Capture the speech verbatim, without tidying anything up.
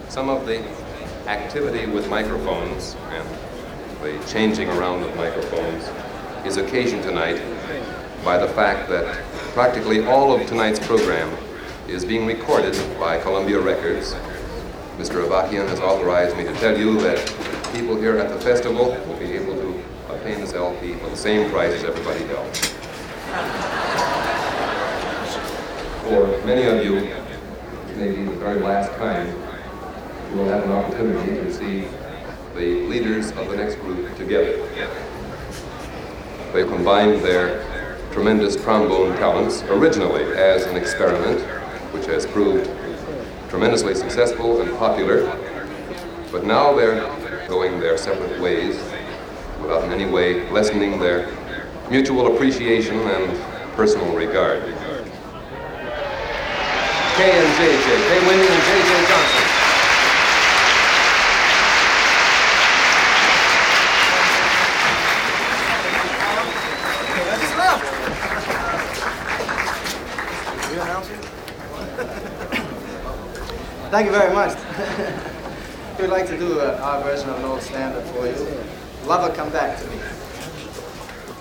some of the activity with microphones and the changing around of microphones is occasioned tonight by the fact that practically all of tonight's program is being recorded by Columbia Records. Mister Avakian has authorized me to tell you that people here at the festival will be able to obtain this L P for the same price as everybody else. For many of you, it may be the very last time you will have an opportunity to see the leaders of the next group together. They combined their tremendous trombone talents originally as an experiment, which has proved tremendously successful and popular, but now they're going their separate ways without in any way lessening their mutual appreciation and personal regard. Kay and J J, Kay Winning and J J Johnson. Thank you very much. We'd like to do uh, our version of an old standard for you. Lover, Come Back to Me.